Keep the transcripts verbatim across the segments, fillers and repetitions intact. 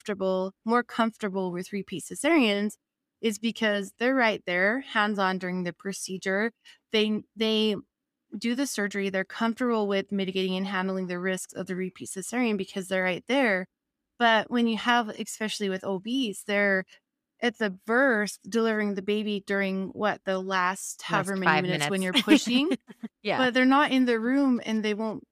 comfortable, more comfortable with repeat cesareans is because they're right there, hands-on during the procedure. They they do the surgery. They're comfortable with mitigating and handling the risks of the repeat cesarean because they're right there. But when you have, especially with O Bs, they're at the birth delivering the baby during what the last however Last many five minutes when minutes. you're pushing, Yeah. but they're not in the room and they won't.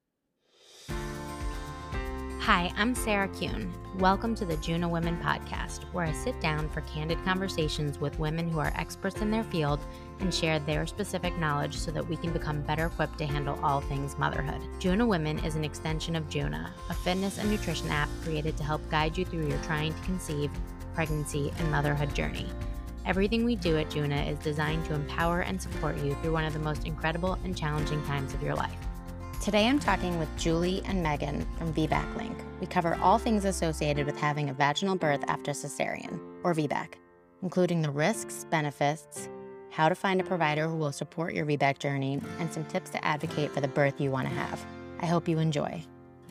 Hi, I'm Sarah Kuhn. Welcome to the Juno Women Podcast, where I sit down for candid conversations with women who are experts in their field and share their specific knowledge so that we can become better equipped to handle all things motherhood. Juno Women is an extension of Juna, a fitness and nutrition app created to help guide you through your trying to conceive, pregnancy, and motherhood journey. Everything we do at Juna is designed to empower and support you through one of the most incredible and challenging times of your life. Today I'm talking with Julie and Megan from V BAC Link. We cover all things associated with having a vaginal birth after cesarean, or V BAC, including the risks, benefits, how to find a provider who will support your V BAC journey, and some tips to advocate for the birth you want to have. I hope you enjoy.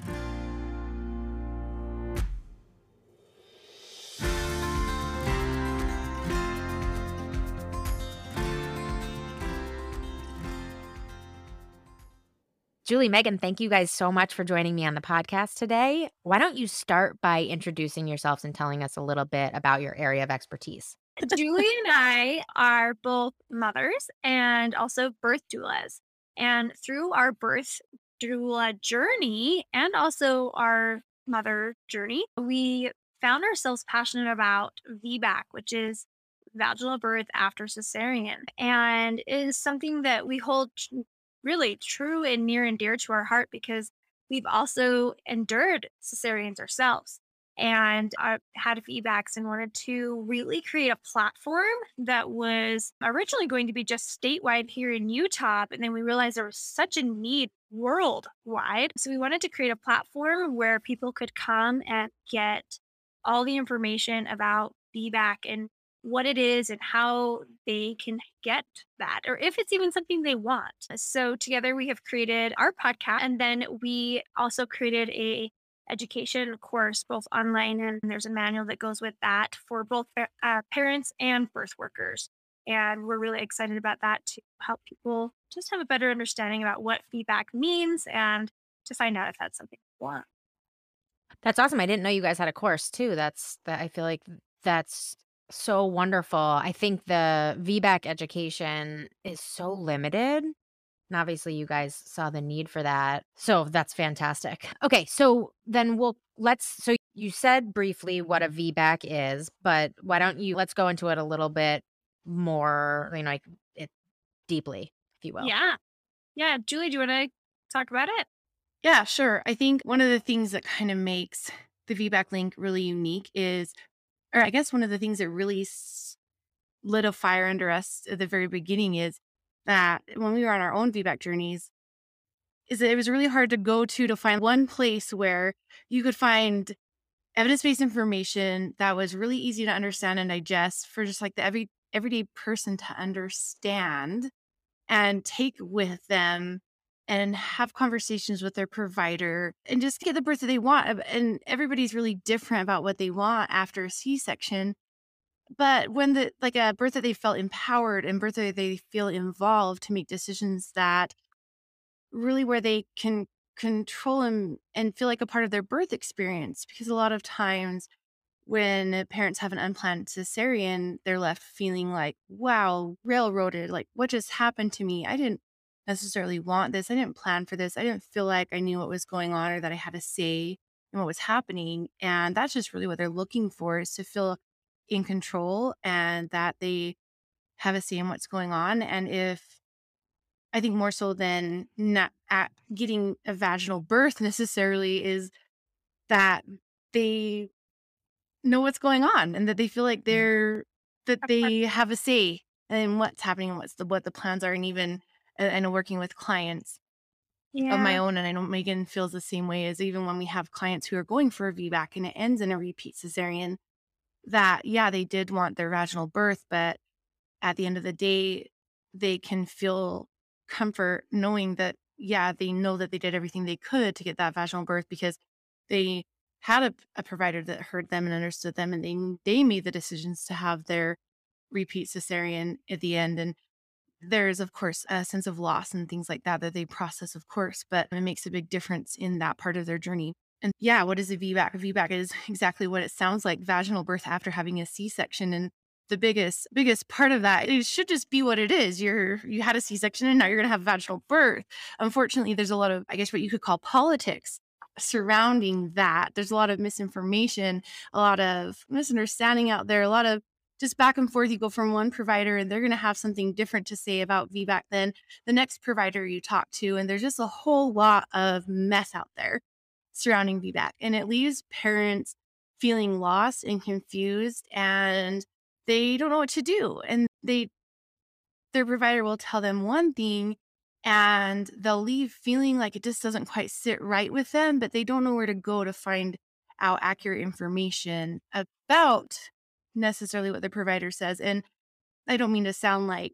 Julie, Megan, thank you guys so much for joining me on the podcast today. Why don't you start by introducing yourselves and telling us a little bit about your area of expertise? Julie and I are both mothers and also birth doulas. And through our birth doula journey and also our mother journey, we found ourselves passionate about V BAC, which is vaginal birth after cesarean, and it is something that we hold tr- really true and near and dear to our heart because we've also endured cesareans ourselves and uh, had feedbacks and wanted to really create a platform that was originally going to be just statewide here in Utah, but then we realized there was such a need worldwide. So we wanted to create a platform where people could come and get all the information about V BAC and what it is and how they can get that, or if it's even something they want. So together we have created our podcast, and then we also created a education course, both online, and there's a manual that goes with that for both uh, parents and birth workers. And we're really excited about that to help people just have a better understanding about what V BAC means and to find out if that's something they want. That's awesome. I didn't know you guys had a course too. That's that I feel like that's so wonderful. I think the V BAC education is so limited. And obviously you guys saw the need for that. So that's fantastic. Okay, so then we'll let's so you said briefly what a V BAC is, but why don't you let's go into it a little bit more, you know, like it deeply, if you will. Yeah. Yeah. Julie, do you want to talk about it? Yeah, sure. I think one of the things that kind of makes the V BAC Link really unique is, or I guess one of the things that really s- lit a fire under us at the very beginning is that when we were on our own V BAC journeys, is that it was really hard to go to to find one place where you could find evidence-based information that was really easy to understand and digest for just like the every everyday person to understand and take with them and have conversations with their provider and just get the birth that they want. And everybody's really different about what they want after a C-section. But when the like a birth that they felt empowered and birth that they feel involved to make decisions that really where they can control and, and feel like a part of their birth experience. Because a lot of times when parents have an unplanned cesarean, they're left feeling like, wow, railroaded. Like, what just happened to me? I didn't necessarily want this. I didn't plan for this. I didn't feel like I knew what was going on or that I had a say in what was happening. And that's just really what they're looking for, is to feel in control and that they have a say in what's going on. And if I think more so than not at getting a vaginal birth necessarily is that they know what's going on and that they feel like they're that A part- they have a say in what's happening and what's the what the plans are. And even uh, I know working with clients of my Yeah. own, and I know Megan feels the same way, as even when we have clients who are going for a V BAC and it ends in a repeat cesarean, that yeah, they did want their vaginal birth, but at the end of the day, they can feel comfort knowing that, yeah, they know that they did everything they could to get that vaginal birth because they had a, a provider that heard them and understood them, and they they made the decisions to have their repeat cesarean at the end. And there's, of course, a sense of loss and things like that that they process, of course, but it makes a big difference in that part of their journey. And yeah, what is a V BAC? A V BAC is exactly what it sounds like, vaginal birth after having a C-section. And the biggest biggest part of that, it should just be what it is. You're you had a C-section and now you're going to have vaginal birth. Unfortunately, there's a lot of, I guess, what you could call politics surrounding that. There's a lot of misinformation, a lot of misunderstanding out there, a lot of just back and forth. You go from one provider and they're going to have something different to say about V BAC than the next provider you talk to. And there's just a whole lot of mess out there surrounding V BAC. And it leaves parents feeling lost and confused, and they don't know what to do. And they, their provider will tell them one thing and they'll leave feeling like it just doesn't quite sit right with them, but they don't know where to go to find out accurate information about necessarily what the provider says. And I don't mean to sound like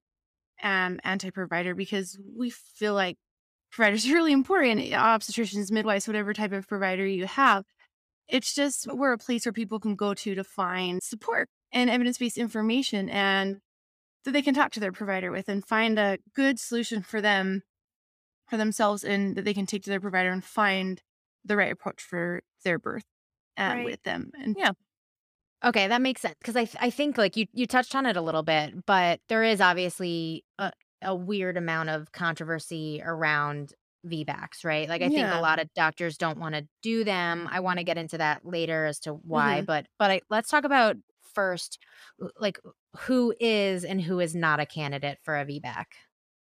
um anti-provider, because we feel like providers are really important, obstetricians, midwives, whatever type of provider you have. It's just we're a place where people can go to to find support and evidence-based information, and that they can talk to their provider with and find a good solution for them, for themselves, and that they can take to their provider and find the right approach for their birth um, Right. with them. And yeah. Okay, that makes sense, because I th- I think like you you touched on it a little bit, but there is obviously a, a weird amount of controversy around V BACs, right? Like I think a Yeah. lot of doctors don't want to do them. I want to get into that later as to why, Mhm. but but I, let's talk about first, uh, like who is and who is not a candidate for a V BAC.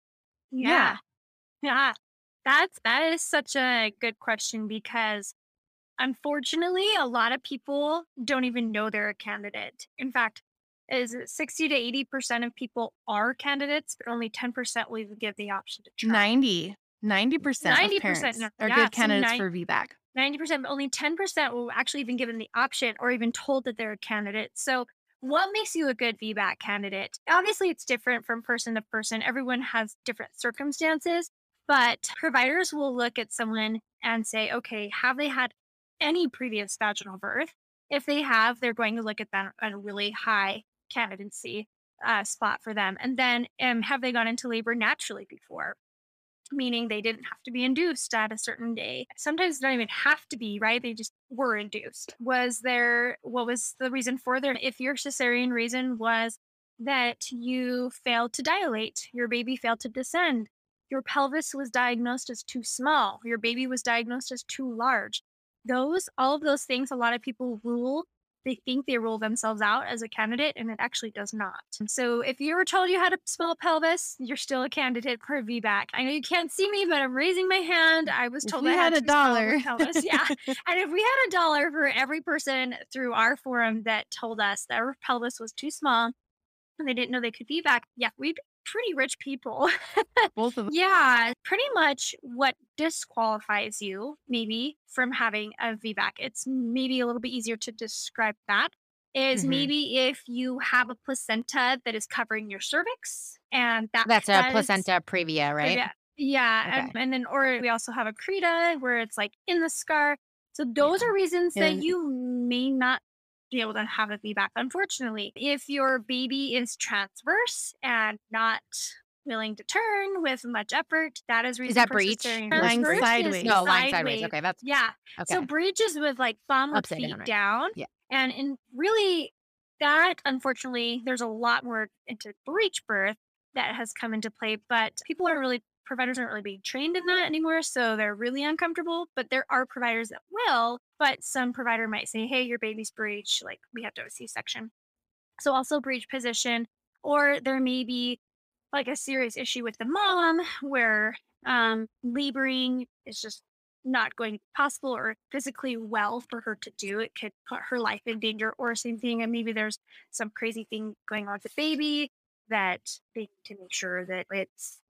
Yeah. Yeah. That's that is such a good question because unfortunately, a lot of people don't even know they're a candidate. In fact, is it sixty to eighty percent of people are candidates, but only ten percent will even give the option to try. ninety, ninety percent of ninety percent, parents no, are yeah, good so candidates nine for V BAC. ninety percent, but only ten percent will actually even given the option or even told that they're a candidate. So, what makes you a good V BAC candidate? Obviously, it's different from person to person. Everyone has different circumstances, but providers will look at someone and say, okay, have they had any previous vaginal birth? If they have, they're going to look at that at a really high candidacy uh, spot for them. And then, um, have they gone into labor naturally before? Meaning they didn't have to be induced at a certain day. Sometimes they don't even have to be, right? They just were induced. Was there, what was the reason for their, if your cesarean reason was that you failed to dilate, your baby failed to descend, your pelvis was diagnosed as too small, your baby was diagnosed as too large. Those, all of those things, a lot of people rule they think they rule themselves out as a candidate, and it actually does not. So if you were told you had a small pelvis, you're still a candidate for a V BAC. I know you can't see me, but I'm raising my hand. I was If told we I had had a too small of dollar. a pelvis. Yeah. And if we had a dollar for every person through our forum that told us that our pelvis was too small and they didn't know they could V BAC, yeah, we'd be pretty rich people. Both of them. Yeah, pretty much what disqualifies you maybe from having a V BAC. It's maybe a little bit easier to describe that is Mhm. maybe if you have a placenta that is covering your cervix and that That's a that is placenta previa, right? yeah, yeah, and, Okay. and then or we also have a creta where it's like in the scar. So those Yeah. are reasons that And you may not be able to have a V BAC. Unfortunately, if your baby is transverse and not willing to turn with much effort, that is Is reason that for breech? cesarean. Lying lying Transverse is sideways. No, lying sideways. sideways. Okay, that's Yeah. So okay. breech is with like thumb or Upside down, feet right? down. Yeah. And in really that, unfortunately, there's a lot more into breech birth that has come into play, but people aren't really providers aren't really being trained in that anymore, so they're really uncomfortable. But there are providers that will, but some provider might say, hey, your baby's breech, like we have to have a C-section. So also breech position, or there may be like a serious issue with the mom where um, laboring is just not going to be possible or physically well for her to do. It could put her life in danger, or same thing. And maybe there's some crazy thing going on with the baby that they need to make sure that it's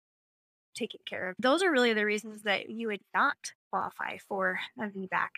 taken care of. Those are really the reasons that you would not qualify for a V BAC.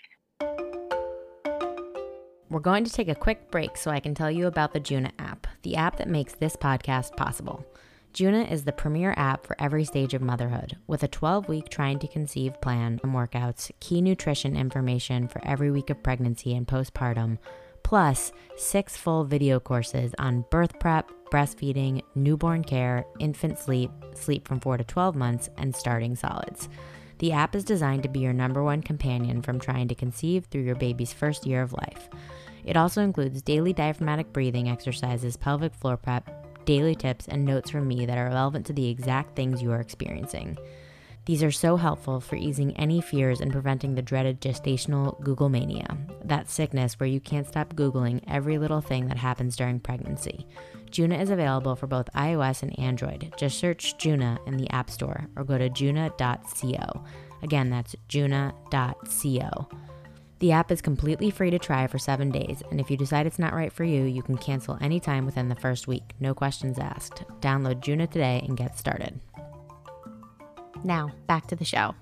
We're going to take a quick break so I can tell you about the Juna app, the app that makes this podcast possible. Juna is the premier app for every stage of motherhood, with a twelve-week trying to conceive plan and workouts, key nutrition information for every week of pregnancy and postpartum, plus six full video courses on birth prep, breastfeeding, newborn care, infant sleep, sleep from four to twelve months, and starting solids. The app is designed to be your number one companion from trying to conceive through your baby's first year of life. It also includes daily diaphragmatic breathing exercises, pelvic floor prep, daily tips, and notes from me that are relevant to the exact things you are experiencing. These are so helpful for easing any fears and preventing the dreaded gestational Google mania, that sickness where you can't stop Googling every little thing that happens during pregnancy. Juna is available for both iOS and Android. Just search Juna in the App Store or go to juna dot co. Again, that's juna dot co. The app is completely free to try for seven days, and if you decide it's not right for you, you can cancel anytime within the first week. No questions asked. Download Juna today and get started. Now, back to the show.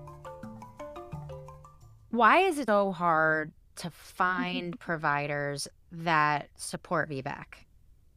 Why is it so hard to find providers that support V BAC?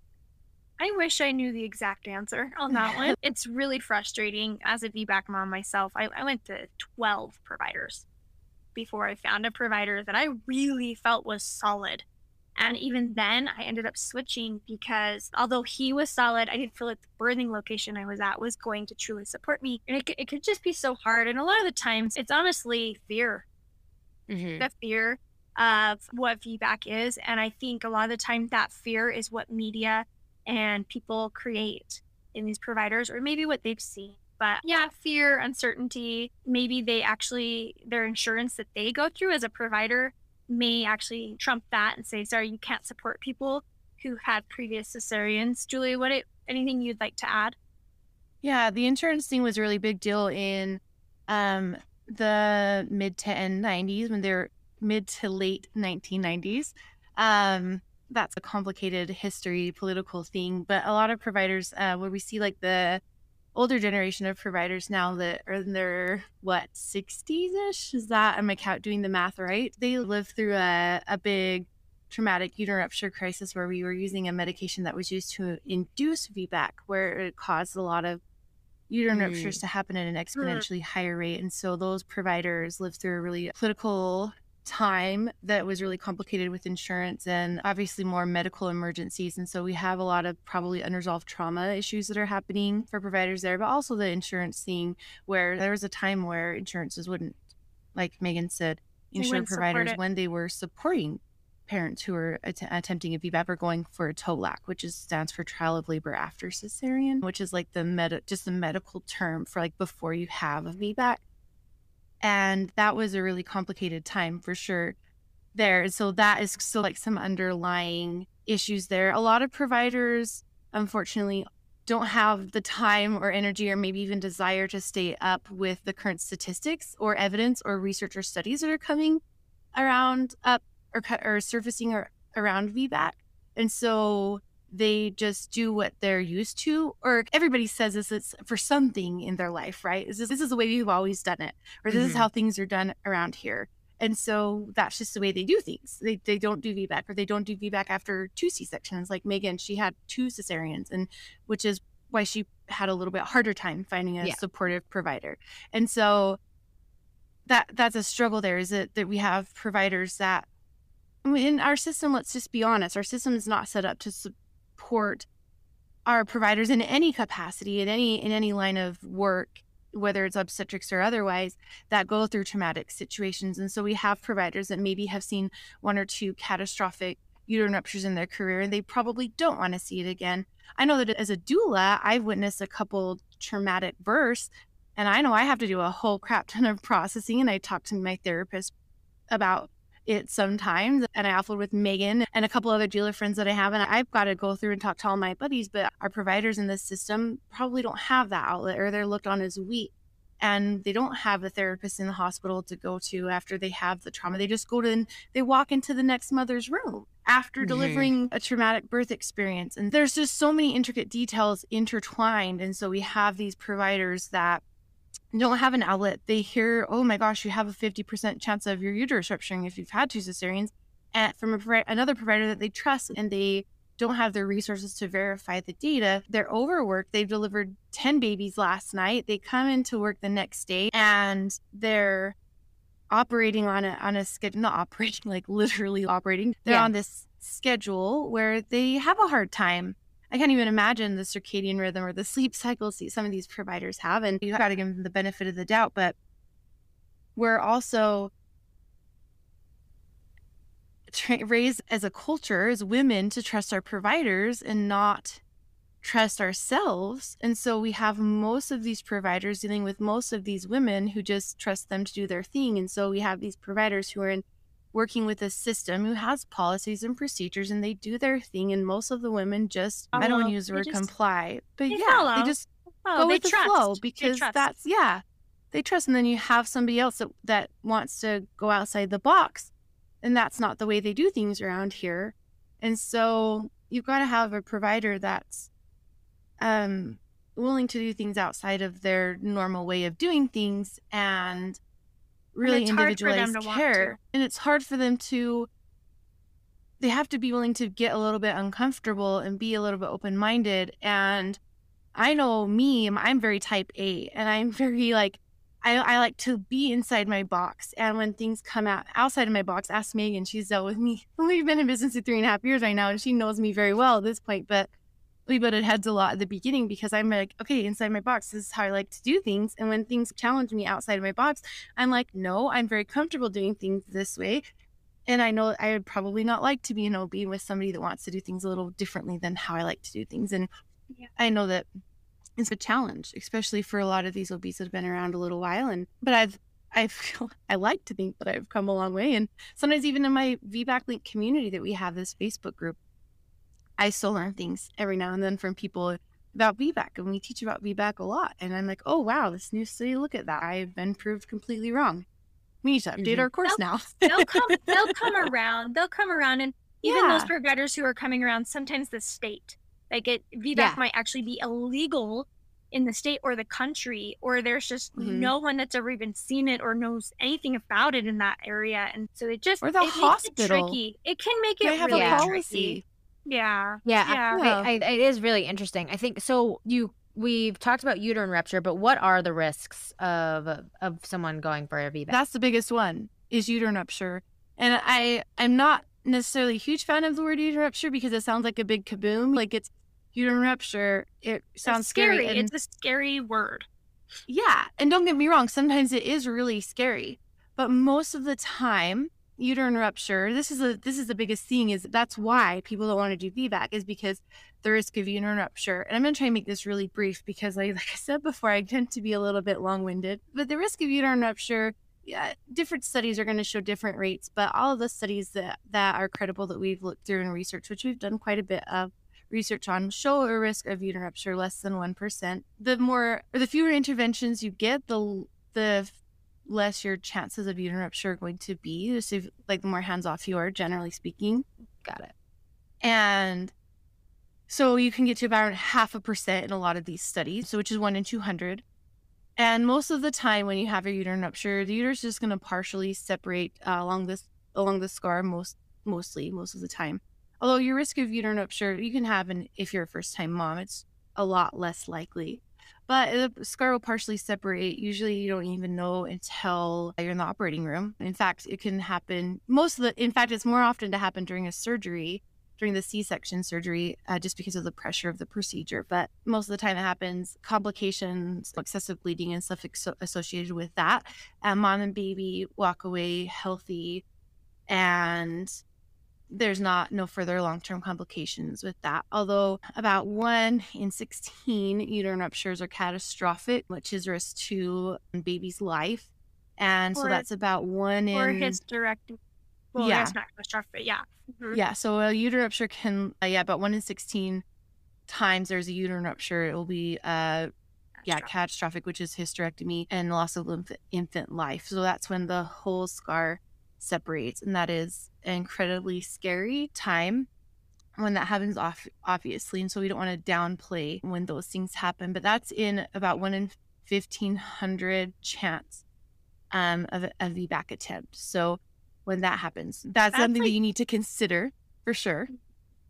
I wish I knew the exact answer on that one. It's really frustrating as a V BAC mom myself. I, I went to twelve providers before I found a provider that I really felt was solid. And even then, I ended up switching because although he was solid, I didn't feel like the birthing location I was at was going to truly support me. And it could, it could just be so hard. And a lot of the times, it's honestly fear. Mm-hmm. The fear of what V BAC is. And I think a lot of the time that fear is what media and people create in these providers, or maybe what they've seen. But yeah, fear, uncertainty, maybe they actually, their insurance that they go through as a provider may actually trump that and say, sorry, you can't support people who had previous cesareans. Julie, what it, anything you'd like to add? Yeah, the insurance thing was a really big deal in um, the mid to end nineties, when they're mid to late nineteen nineties. Um, that's a complicated history, political thing. But a lot of providers, uh, where we see like the older generation of providers now that are in their, what, sixties-ish? Is that, am I count doing the math right? They lived through a, a big traumatic uterine rupture crisis where we were using a medication that was used to induce V BAC, where it caused a lot of uterine mm. ruptures to happen at an exponentially mm. higher rate. And so those providers lived through a really political time that was really complicated with insurance and obviously more medical emergencies. And so we have a lot of probably unresolved trauma issues that are happening for providers there, but also the insurance thing where there was a time where insurances wouldn't, like Megan said, insure providers when they were supporting parents who were att- attempting a V BAC or going for a T O L A C, which is stands for trial of labor after cesarean, which is like the med- just the medical term for like before you have a V BAC. And that was a really complicated time for sure there. So that is still like some underlying issues there. A lot of providers, unfortunately, don't have the time or energy or maybe even desire to stay up with the current statistics or evidence or research or studies that are coming around up or, or surfacing or, around V BAC. And so they just do what they're used to, or everybody says this is for something in their life, right? This is, this is the way we've always done it, or this mm-hmm. is how things are done around here. And so that's just the way they do things. They they don't do V BAC, or they don't do V BAC after two C-sections. Like Megan, she had two cesareans, and which is why she had a little bit harder time finding a yeah. supportive provider. And so that that's a struggle there, is that, that we have providers that, in our system, let's just be honest, our system is not set up to support support our providers in any capacity, in any in any line of work, whether it's obstetrics or otherwise, that go through traumatic situations. And so we have providers that maybe have seen one or two catastrophic uterine ruptures in their career, and they probably don't want to see it again. I know that as a doula, I've witnessed a couple traumatic births, and I know I have to do a whole crap ton of processing, and I talk to my therapist about it sometimes, and I offered with Megan and a couple other doula friends that I have, and I've got to go through and talk to all my buddies, but our providers in this system probably don't have that outlet, or they're looked on as weak, and they don't have a therapist in the hospital to go to after they have the trauma. They just go to, they walk into the next mother's room after delivering mm-hmm. a traumatic birth experience. And there's just so many intricate details intertwined. And so we have these providers that don't have an outlet. They hear, oh my gosh, you have a fifty percent chance of your uterus rupturing if you've had two cesareans, and from a, another provider that they trust, and they don't have the resources to verify the data. They're overworked. They've delivered ten babies last night. They come into work the next day and they're operating on a on a schedule, not operating, like literally operating. They're Yeah. on this schedule where they have a hard time. I can't even imagine the circadian rhythm or the sleep cycles some of these providers have. And you got to give them the benefit of the doubt. But we're also tra- raised as a culture, as women, to trust our providers and not trust ourselves. And so we have most of these providers dealing with most of these women who just trust them to do their thing. And so we have these providers who are in working with a system who has policies and procedures, and they do their thing. And most of the women just, I don't want Follow. to use the They word just- comply, but they yeah, follow. they just Oh, go they with the trust. flow They because trust. that's, yeah, they trust. And then you have somebody else that, that wants to go outside the box, and that's not the way they do things around here. And so you've got to have a provider that's um, willing to do things outside of their normal way of doing things and really it's hard for them individualized to want care. to. And it's hard for them to, they have to be willing to get a little bit uncomfortable and be a little bit open-minded. And I know me, I'm very type A, and I'm very like, I, I like to be inside my box. And when things come out outside of my box, ask Megan, she's dealt with me. We've been in business for three and a half years right now, and she knows me very well at this point, but we butted heads a lot at the beginning because I'm like, okay, inside my box, this is how I like to do things. And when things challenge me outside of my box, I'm like, no, I'm very comfortable doing things this way. And I know I would probably not like to be an O B with somebody that wants to do things a little differently than how I like to do things. And Yeah. I know that it's a challenge, especially for a lot of these O Bs that have been around a little while. And but I've I feel I like to think that I've come a long way. And sometimes even in my V BAC Link community that we have, this Facebook group, I still learn things every now and then from people about V BAC, and we teach about V BAC a lot. And I'm like, oh wow, this new study, look at that. I've been proved completely wrong. We need to update Mhm. our course Nope. now. They'll come. They'll come around. They'll come around, and even those Yeah. providers who are coming around, sometimes the state, like it, V BAC Yeah. might actually be illegal in the state or the country, or there's just Mhm. no one that's ever even seen it or knows anything about it in that area, and so it just Or the it makes it hospital. tricky. It can make They it have really a tricky. policy. Yeah. Yeah, Yeah. I, I, I, it is really interesting. I think so. You we've talked about uterine rupture, but what are the risks of of someone going for a V BAC? That's the biggest one, is uterine rupture. And I, I'm not necessarily a huge fan of the word uterine rupture because it sounds like a big kaboom. Like it's uterine rupture. It sounds It's scary. scary. And It's a scary word. yeah. And don't get me wrong, sometimes it is really scary. But most of the time, uterine rupture, this is a this is the biggest thing, is that's why people don't want to do V BAC, is because the risk of uterine rupture. And I'm going to try and make this really brief because I, like I said before, I tend to be a little bit long-winded. But the risk of uterine rupture, yeah, different studies are going to show different rates, but all of the studies that, that are credible that we've looked through in research, which we've done quite a bit of research on, show a risk of uterine rupture less than one percent. The more, or the fewer interventions you get, the the less your chances of uterine rupture are going to be. Just if, like, the more hands-off you are, generally speaking. Got it. And so you can get to about half a percent in a lot of these studies, so which is one in two hundred. And most of the time when you have a uterine rupture, the uterus is just going to partially separate uh, along this along the scar most mostly most of the time. Although your risk of uterine rupture you can have, an if you're a first-time mom, it's a lot less likely. But the scar will partially separate. Usually you don't even know until you're in the operating room. In fact, it can happen most of the, in fact, it's more often to happen during a surgery, during the C-section surgery, uh, just because of the pressure of the procedure. But most of the time it happens, complications, excessive bleeding and stuff ex- associated with that. And mom and baby walk away healthy, and there's not no further long-term complications with that. Although about one in sixteen uterine ruptures are catastrophic, which is risk to baby's life. And so Or- that's about one in... Or hysterectomy. Well, Yeah. that's not catastrophic, but yeah. Mhm. Yeah, so a uterine rupture can, uh, yeah, about one in sixteen times there's a uterine rupture, it will be, uh, yeah, Catastrophic. catastrophic, which is hysterectomy and loss of lymph- infant life. So that's when the whole scar separates, and that is an incredibly scary time when that happens, off, obviously. And so we don't want to downplay when those things happen, but that's in about one in fifteen hundred chance um, of a, a V BAC attempt. So when that happens, that's, That's something that like- you need to consider for sure.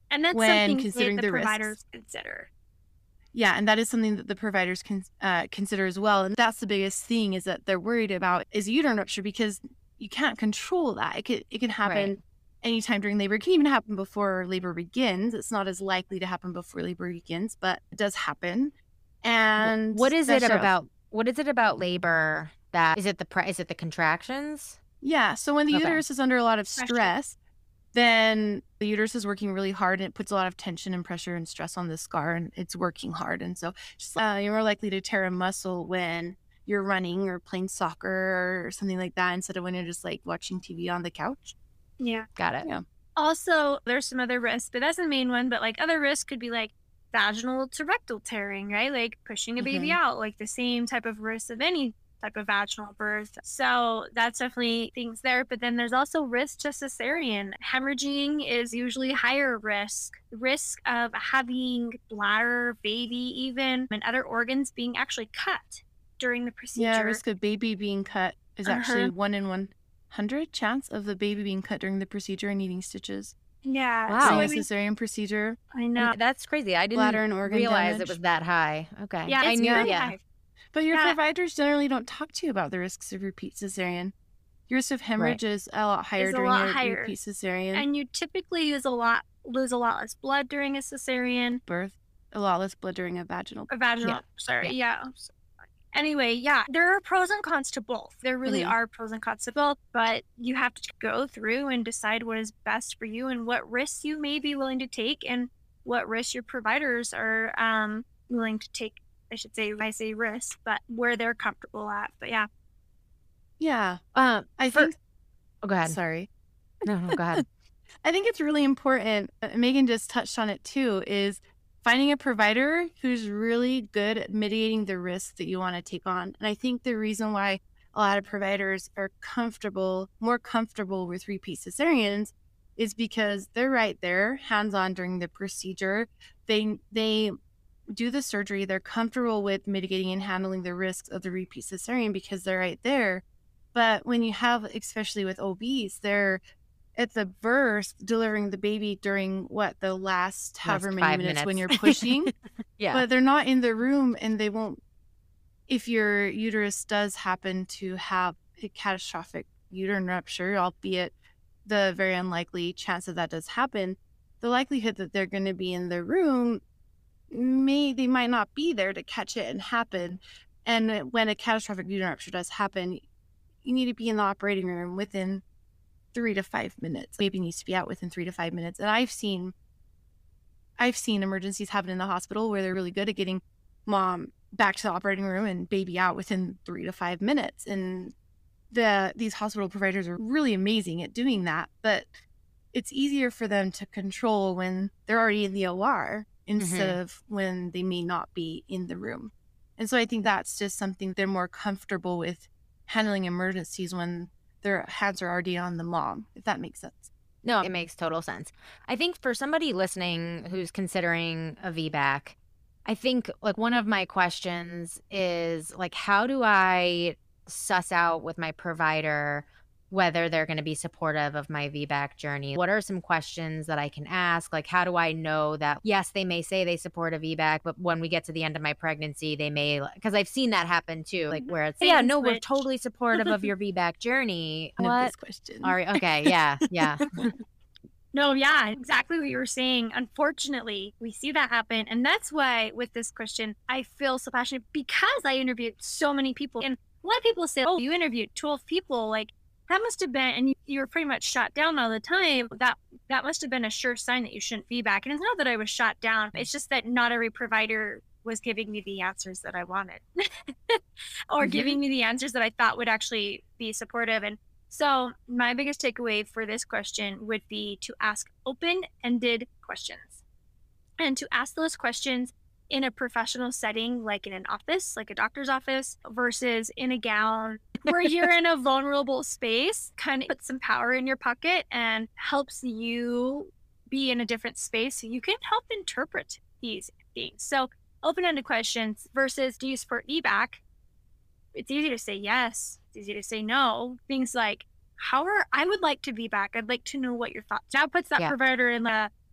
And that's when something considering that the the risks. providers consider. Yeah, and that is something that the providers can uh, consider as well. And that's the biggest thing is that they're worried about is uterine rupture because you can't control that. It could it can happen Right. anytime during labor. It can even happen before labor begins. It's not as likely to happen before labor begins, but it does happen. And What is that's it just- about? What is it about labor that is it the pre- is it the contractions? Yeah. So when the Okay. uterus is under a lot of Pressure. stress, then the uterus is working really hard and it puts a lot of tension and pressure and stress on the scar and it's working hard. And so just, uh, you're more likely to tear a muscle when you're running or playing soccer or something like that instead of when you're just like watching T V on the couch. Yeah. Got it. Yeah. Also, there's some other risks, but that's the main one. But like other risks could be like vaginal to rectal tearing, right? Like pushing a baby Mhm. out, like the same type of risk of any type of vaginal birth. So that's definitely things there. But then there's also risk to cesarean. Hemorrhaging is usually higher risk. Risk of having bladder, baby, even, and other organs being actually cut during the procedure. Yeah, risk of baby being cut is actually Uh-huh. one in one hundred chance of the baby being cut during the procedure and needing stitches. Yeah. Wow. So During I a mean, cesarean procedure. I I know. mean, that's crazy. I didn't Bladder and organ realize damage. it was that high. Okay. Yeah, I it's knew. pretty Yeah. high. But your Yeah. providers generally don't talk to you about the risks of repeat cesarean. Your risk of hemorrhage is a lot higher Is a during lot a higher. repeat cesarean And you typically use a lot, lose a lot less blood during a cesarean. birth, a lot less blood during a vaginal. A vaginal. Yeah. Sorry. Yeah. Anyway, yeah, there are pros and cons to both. There really Mhm. are pros and cons to both, but you have to go through and decide what is best for you and what risks you may be willing to take and what risks your providers are um, willing to take. I should say, I say risks, but where they're comfortable at. But yeah, Yeah, Um, I for- think. oh, go ahead. Sorry. No, no, go ahead. I think it's really important. uh, Megan just touched on it too. Is finding a provider who's really good at mitigating the risks that you want to take on. And I think the reason why a lot of providers are comfortable, more comfortable with repeat cesareans, is because they're right there, hands on during the procedure. They they do the surgery. They're comfortable with mitigating and handling the risks of the repeat cesarean because they're right there. But when you have, especially with O Bs, they're at the birth delivering the baby during what the last however many five minutes, when you're minutes. pushing, Yeah. but they're not in the room and they won't. If your uterus does happen to have a catastrophic uterine rupture, albeit the very unlikely chance that that does happen, the likelihood that they're going to be in the room may they might not be there to catch it and happen. And when a catastrophic uterine rupture does happen, you need to be in the operating room within three to five minutes. Baby needs to be out within three to five minutes. And I've seen, I've seen emergencies happen in the hospital where they're really good at getting mom back to the operating room and baby out within three to five minutes. And the these hospital providers are really amazing at doing that. But it's easier for them to control when they're already in the O R instead of when they may not be in the room. And so I think that's just something they're more comfortable with handling emergencies when their hands are already on the mom, if that makes sense. No, it makes total sense. I think for somebody listening who's considering a V BAC, I think like one of my questions is like, how do I suss out with my provider whether they're going to be supportive of my V BAC journey? What are some questions that I can ask? Like, how do I know that, yes, they may say they support a V BAC, but when we get to the end of my pregnancy, they may, because I've seen that happen too, like where it's, Bait yeah, and no, we're switch. totally supportive of your V BAC journey. End of What? this question. All right. Okay. Yeah. Yeah. No, yeah, exactly what you were saying. Unfortunately, we see that happen. And that's why with this question, I feel so passionate because I interviewed so many people. And a lot of people say, oh, you interviewed twelve people. Like, that must have been, and you, you were pretty much shot down all the time. That that must have been a sure sign that you shouldn't be back. And it's not that I was shot down. It's just that not every provider was giving me the answers that I wanted or Mhm. giving me the answers that I thought would actually be supportive. And so my biggest takeaway for this question would be to ask open-ended questions and to ask those questions in a professional setting, like in an office, like a doctor's office, versus in a gown where you're in a vulnerable space, kind of puts some power in your pocket and helps you be in a different space so you can help interpret these things. So open-ended questions versus do you support V BAC? It's easy to say yes. It's easy to say no. Things like, how are, I would like to be back. I'd like to know what your thoughts. Now puts that Yeah. provider in the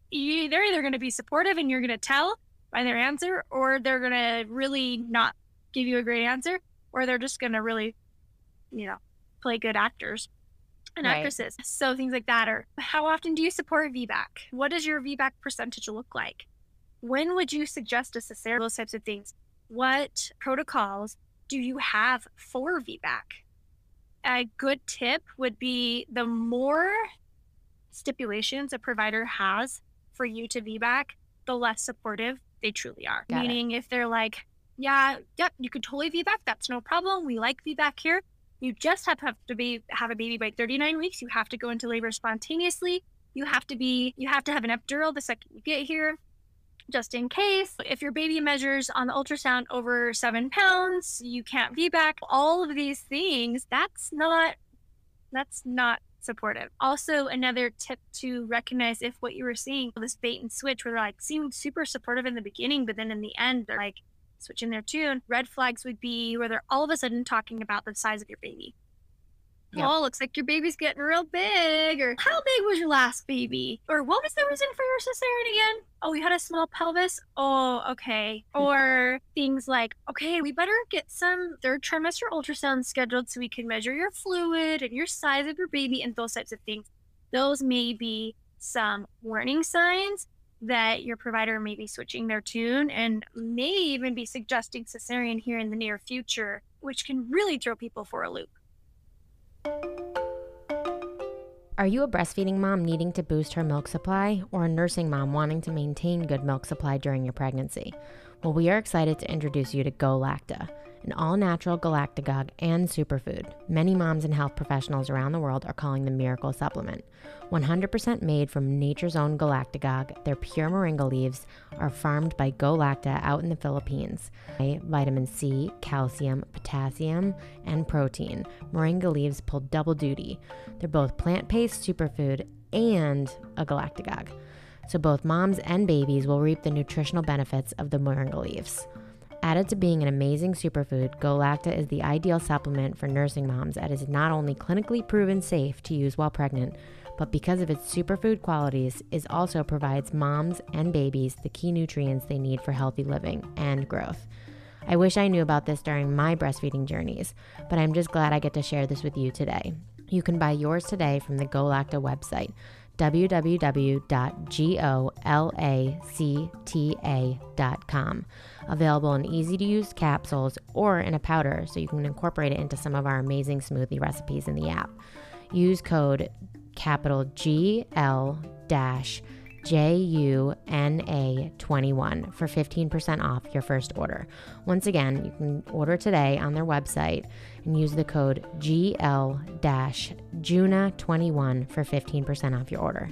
you, they're either going to be supportive and you're going to tell by their answer, or they're going to really not give you a great answer, or they're just going to really, you know, play good actors and Right. actresses. So things like that. Or how often do you support V BAC? What does your V BAC percentage look like? When would you suggest a cesarean? Those types of things. What protocols do you have for V BAC? A good tip would be the more stipulations a provider has for you to V BAC, the less supportive they truly are. Got it. Meaning if they're like, yeah, yep, you could totally V BAC, that's no problem. We like V BAC here. You just have, have to be have a baby by thirty-nine weeks. You have to go into labor spontaneously. You have to be you have to have an epidural the second you get here, just in case. If your baby measures on the ultrasound over seven pounds, you can't V BAC. All of these things, that's not that's not supportive. Also, another tip to recognize if what you were seeing, this bait and switch, where they're like seeming super supportive in the beginning, but then in the end, they're like switching their tune. Red flags would be where they're all of a sudden talking about the size of your baby. Yep. Oh, looks like your baby's getting real big. Or how big was your last baby? Or what was the reason for your cesarean again? Oh, you had a small pelvis? Oh, okay. Or things like, okay, we better get some third trimester ultrasounds scheduled so we can measure your fluid and your size of your baby and those types of things. Those may be some warning signs that your provider may be switching their tune and may even be suggesting cesarean here in the near future, which can really throw people for a loop. Are you a breastfeeding mom needing to boost her milk supply, or a nursing mom wanting to maintain good milk supply during your pregnancy? Well, we are excited to introduce you to GoLacta, an all-natural galactagogue and superfood. Many moms and health professionals around the world are calling the miracle supplement. one hundred percent made from nature's own galactagogue, their pure moringa leaves are farmed by GoLacta out in the Philippines. Vitamin C, calcium, potassium, and protein. Moringa leaves pull double duty. They're both plant-based superfood and a galactagogue. So both moms and babies will reap the nutritional benefits of the moringa leaves. Added to being an amazing superfood, GoLacta is the ideal supplement for nursing moms as it is not only clinically proven safe to use while pregnant, but because of its superfood qualities, it also provides moms and babies the key nutrients they need for healthy living and growth. I wish I knew about this during my breastfeeding journeys, but I'm just glad I get to share this with you today. You can buy yours today from the GoLacta website, w w w dot golacta dot com. Available in easy-to-use capsules or in a powder so you can incorporate it into some of our amazing smoothie recipes in the app. Use code capital G L dash J U N A twenty-one for fifteen percent off your first order. Once again, you can order today on their website and use the code G L dash Juna twenty-one for fifteen percent off your order.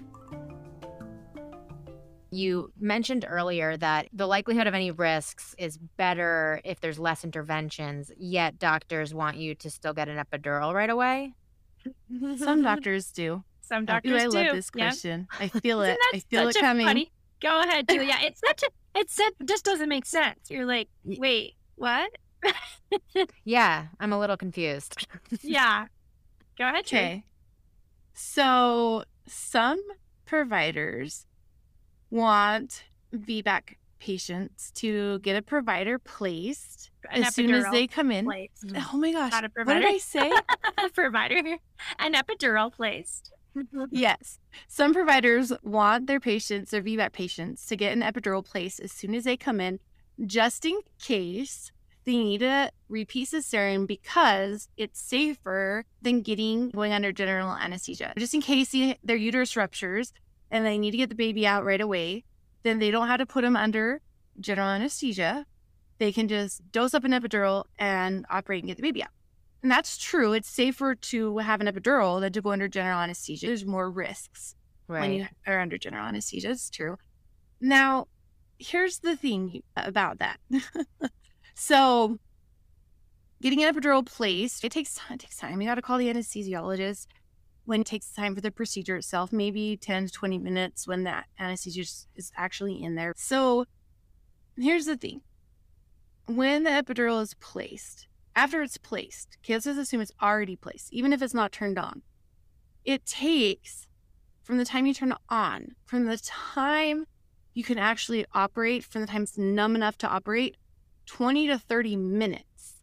You mentioned earlier that the likelihood of any risks is better if there's less interventions, yet doctors want you to still get an epidural right away. Some doctors do. Some Ooh, doctors I do. love this Yeah. question. I feel it. Isn't that I feel it such a coming. funny- Go ahead, Julia. It's such a, it's it just doesn't make sense. You're like, wait, what? Yeah, I'm a little confused. Yeah. Go ahead, Julia. Okay. So some providers want V BAC patients to get a provider placed An as soon as epidural they come in. placed. Oh my gosh. Not a What provider. did I say? A provider here. An epidural placed. Yes. Some providers want their patients, their V BAC patients, to get an epidural placed as soon as they come in, just in case they need a repeat cesarean because it's safer than getting going under general anesthesia. Just in case the, their uterus ruptures and they need to get the baby out right away, then they don't have to put them under general anesthesia. They can just dose up an epidural and operate and get the baby out. And that's true. It's safer to have an epidural than to go under general anesthesia. There's more risks when you are under general anesthesia. It's true. Now, here's the thing about that. So, getting an epidural placed, it takes it takes time. You got to call the anesthesiologist when it takes time for the procedure itself, maybe ten to twenty minutes when that anesthesia is actually in there. So, here's the thing. When the epidural is placed, after it's placed, okay, let's just assume it's already placed, even if it's not turned on, it takes from the time you turn it on, from the time you can actually operate, from the time it's numb enough to operate, twenty to thirty minutes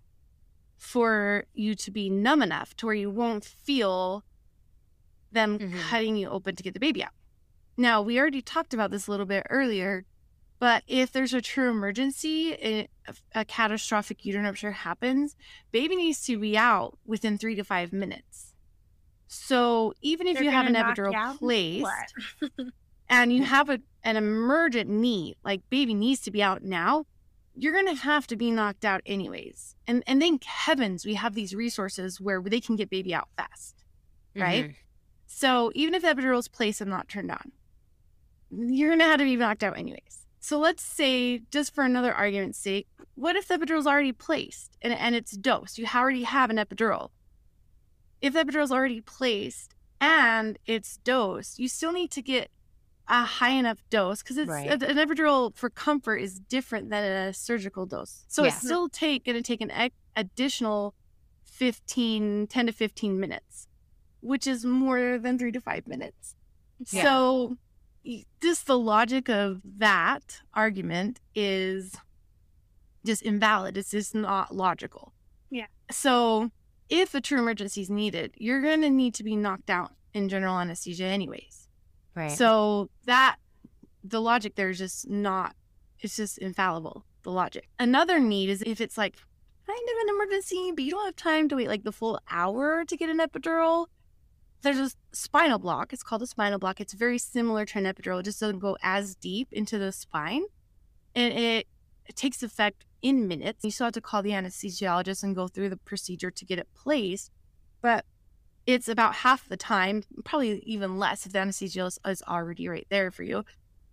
for you to be numb enough to where you won't feel them Mhm. cutting you open to get the baby out. Now, we already talked about this a little bit earlier, but if there's a true emergency, a, a catastrophic uterine rupture happens, baby needs to be out within three to five minutes. So even if They're you have an gonna knock you epidural out? placed What? and you have a, an emergent need, like baby needs to be out now, you're going to have to be knocked out anyways. And and thank heavens we have these resources where they can get baby out fast, right? Mhm. So even if the epidural is placed and not turned on, you're going to have to be knocked out anyways. So let's say, just for another argument's sake, what if the epidural is already placed and, and it's dosed? You already have an epidural. If the epidural is already placed and it's dosed, you still need to get a high enough dose because it's Right. an epidural for comfort is different than a surgical dose. So Yeah. it's still take going to take an ec- additional fifteen, ten to fifteen minutes, which is more than three to five minutes. Yeah. So y- just the logic of that argument is just invalid. It's just not logical. Yeah. So if a true emergency is needed, you're going to need to be knocked out in general anesthesia anyways. Right. So that the logic there is just not, it's just infallible, the logic. Another need is if it's like kind of an emergency, but you don't have time to wait like the full hour to get an epidural. There's a spinal block. It's called a spinal block. It's very similar to an epidural. It just doesn't go as deep into the spine. And it, it takes effect in minutes. You still have to call the anesthesiologist and go through the procedure to get it placed. But it's about half the time, probably even less if the anesthesiologist is already right there for you.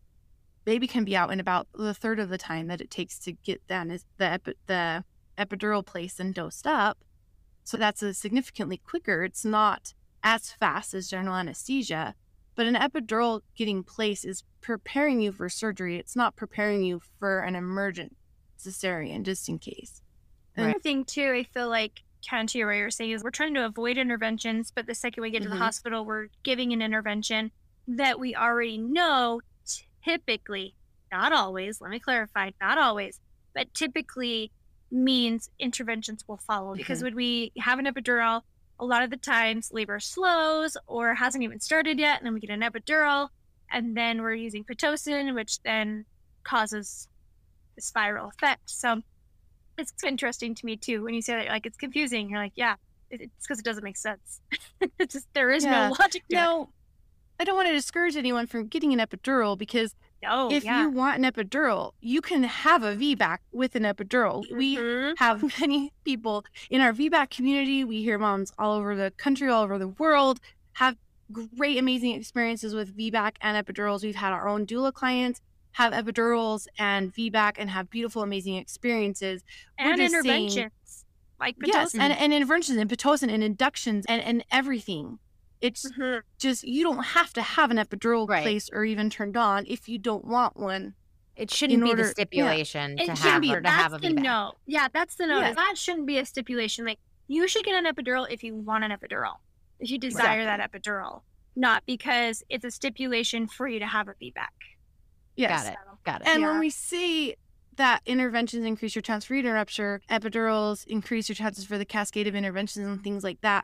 Baby can be out in about the third of the time that it takes to get the, anes- the, epi- the epidural placed and dosed up. So that's a significantly quicker. It's not as fast as general anesthesia, but an epidural getting placed is preparing you for surgery. It's not preparing you for an emergent cesarean, just in case. And Another thing too, I feel like kind of what you're saying is we're trying to avoid interventions, but the second we get to Mhm. the hospital, we're giving an intervention that we already know typically, not always, let me clarify, not always, but typically means interventions will follow. Because Mhm. when we have an epidural, a lot of the times labor slows or hasn't even started yet, and then we get an epidural, and then we're using Pitocin, which then causes the spiral effect. So it's interesting to me too when you say that, like, it's confusing. You're like, yeah, it- it's because it doesn't make sense. It's just there is Yeah. no logic to it. Now, I don't want to discourage anyone from getting an epidural because No, if yeah. you want an epidural, you can have a V BAC with an epidural. We Mhm. have many people in our V BAC community. We hear moms all over the country, all over the world, have great, amazing experiences with V BAC and epidurals. We've had our own doula clients have epidurals and V BAC and have beautiful, amazing experiences. We're and just saying- interventions like Yes, Pitocin. and, and interventions and Pitocin and inductions and, and everything. It's Mhm. just, you don't have to have an epidural Right. placed or even turned on if you don't want one. It shouldn't in be order- the yeah. stipulation It to shouldn't have be. her to That's have a the V BAC. note. Yeah, that's the note. Yeah. is That shouldn't be a stipulation. Like, you should get an epidural if you want an epidural, if you desire that epidural, not because it's a stipulation for you to have a V BAC. Yes. Got it. Got it. And Yeah. when we say that interventions increase your chance for uterine rupture, epidurals increase your chances for the cascade of interventions and things like that,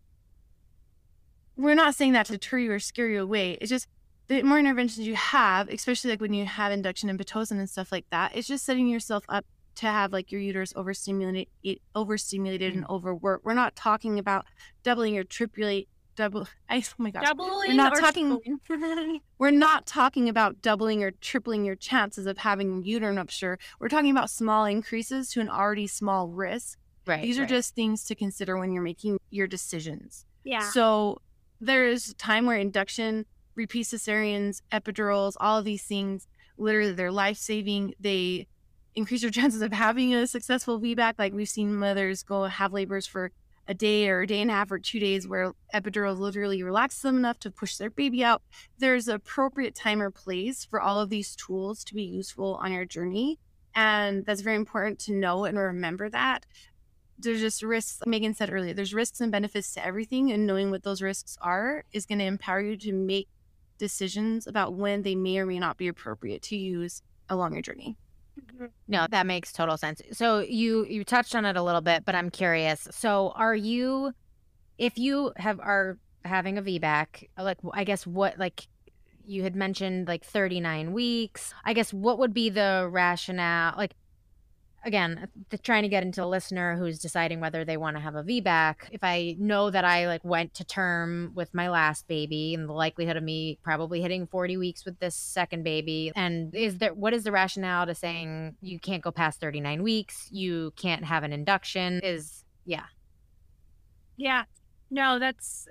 we're not saying that to deter you or scare you away. It's just the more interventions you have, especially like when you have induction and Pitocin and stuff like that, it's just setting yourself up to have like your uterus overstimulated, it- overstimulated and overworked. We're not talking about doubling or tripling, double. I, oh my gosh. Doubling not or talking- tripling. We're not talking about doubling or tripling your chances of having uterine rupture. We're talking about small increases to an already small risk. Right. These are right. just things to consider when you're making your decisions. Yeah. So there is a time where induction, repeat cesareans, epidurals, all of these things, literally they're life-saving. They increase your chances of having a successful V BAC. Like we've seen mothers go have labors for a day or a day and a half or two days where epidural literally relaxes them enough to push their baby out. There's appropriate time or place for all of these tools to be useful on your journey. And that's very important to know and remember that. There's just risks. Megan said earlier, there's risks and benefits to everything. And knowing what those risks are is going to empower you to make decisions about when they may or may not be appropriate to use along your journey. No, that makes total sense. So you you touched on it a little bit, but I'm curious. So are you, if you have are having a V BAC, like I guess what like you had mentioned like thirty-nine weeks. I guess what would be the rationale? Like again, the, trying to get into a listener who's deciding whether they want to have a V BAC. If I know that I like went to term with my last baby and the likelihood of me probably hitting forty weeks with this second baby, and is there, what is the rationale to saying you can't go past thirty-nine weeks? You can't have an induction is, yeah. Yeah, no, that's,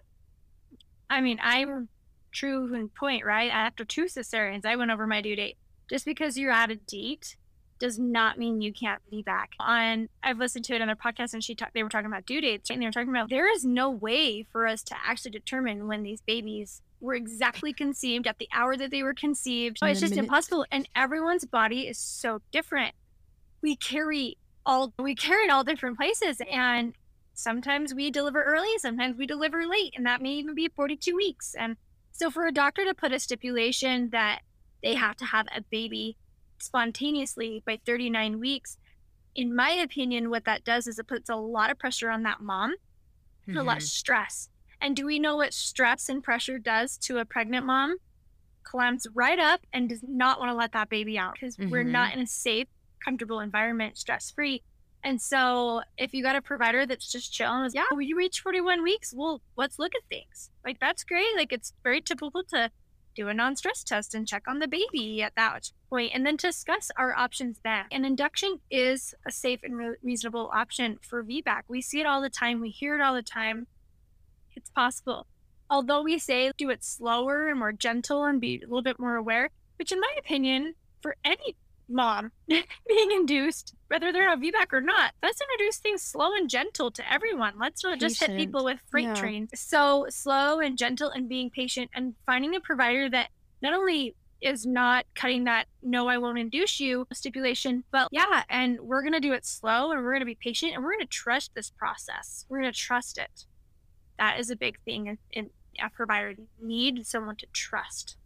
I mean, I'm true in point, right? After two cesareans, I went over my due date. Just because you're at a date does not mean you can't be back. On I've listened to it on their podcast, and she talked. They were talking about due dates, and they were talking about there is no way for us to actually determine when these babies were exactly conceived at the hour that they were conceived. So it's just minute. impossible, and everyone's body is so different. We carry all we carry in all different places, and sometimes we deliver early, sometimes we deliver late, and that may even be forty-two weeks. And so for a doctor to put a stipulation that they have to have a baby spontaneously by thirty-nine weeks, in my opinion, what that does is it puts a lot of pressure on that mom, mm-hmm. a lot of stress. And do we know what stress and pressure does to a pregnant mom? Climbs right up and does not want to let that baby out because mm-hmm. we're not in a safe, comfortable environment, stress-free. And so if you got a provider that's just chilling, yeah, when you reach forty-one weeks, well, let's look at things. Like, that's great. Like, it's very typical to do a non-stress test and check on the baby at that point, and then discuss our options then. And induction is a safe and re- reasonable option for V BAC. We see it all the time. We hear it all the time. It's possible. Although we say do it slower and more gentle and be a little bit more aware, which in my opinion, for any mom being induced, whether they're on V BAC or not, let's introduce things slow and gentle to everyone. Let's not just hit people with freight yeah. trains. So slow and gentle and being patient and finding a provider that not only is not cutting that no, I won't induce you stipulation, but yeah, and we're going to do it slow and we're going to be patient and we're going to trust this process. We're going to trust it. That is a big thing in, in a provider. You need someone to trust.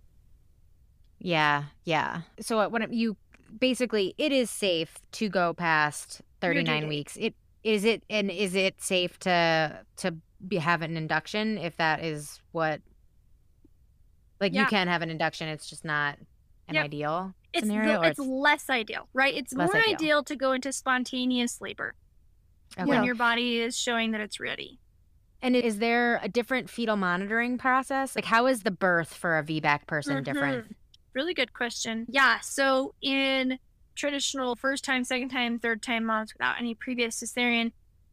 Yeah, yeah. So when you basically, it is safe to go past thirty-nine weeks. It is it, and is it safe to to be, have an induction if that is what? Like yeah. you can have an induction. It's just not an yep. ideal it's scenario. The, it's, it's less ideal, right? It's more ideal. ideal to go into spontaneous labor okay. when your body is showing that it's ready. And is there a different fetal monitoring process? Like, how is the birth for a V BAC person mm-hmm. different? Really good question. Yeah. So in traditional first time, second time, third time moms without any previous cesarean,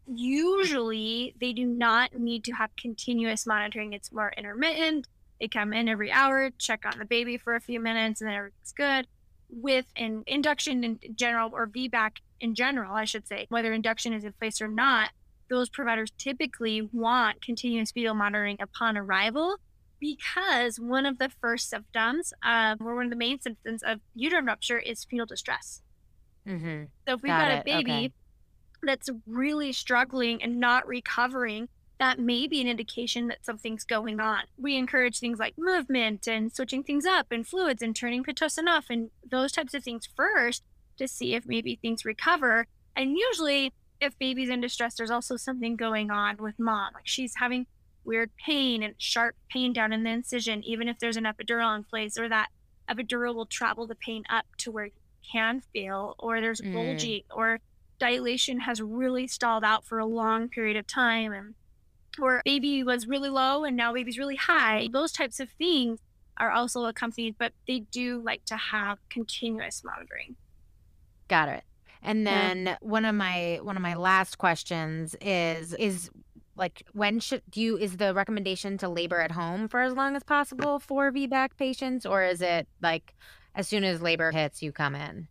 usually they do not need to have continuous monitoring. It's more intermittent. They come in every hour, check on the baby for a few minutes, and then everything's good. With an induction in general, or V BAC in general, I should say, whether induction is in place or not, those providers typically want continuous fetal monitoring upon arrival, because one of the first symptoms, uh, or one of the main symptoms of uterine rupture is fetal distress. Mm-hmm. So if we've got, got a baby okay. that's really struggling and not recovering, that may be an indication that something's going on. We encourage things like movement and switching things up and fluids and turning Pitocin off and those types of things first to see if maybe things recover. And usually if baby's in distress, there's also something going on with mom. Like she's having weird pain and sharp pain down in the incision, even if there's an epidural in place, or that epidural will travel the pain up to where you can feel, or there's mm. bulging, or dilation has really stalled out for a long period of time, and or baby was really low and now baby's really high. Those types of things are also accompanied, but they do like to have continuous monitoring. Got it. And then yeah. one of my one of my last questions is is like when should do you is the recommendation to labor at home for as long as possible for V BAC patients, or is it like as soon as labor hits you come in?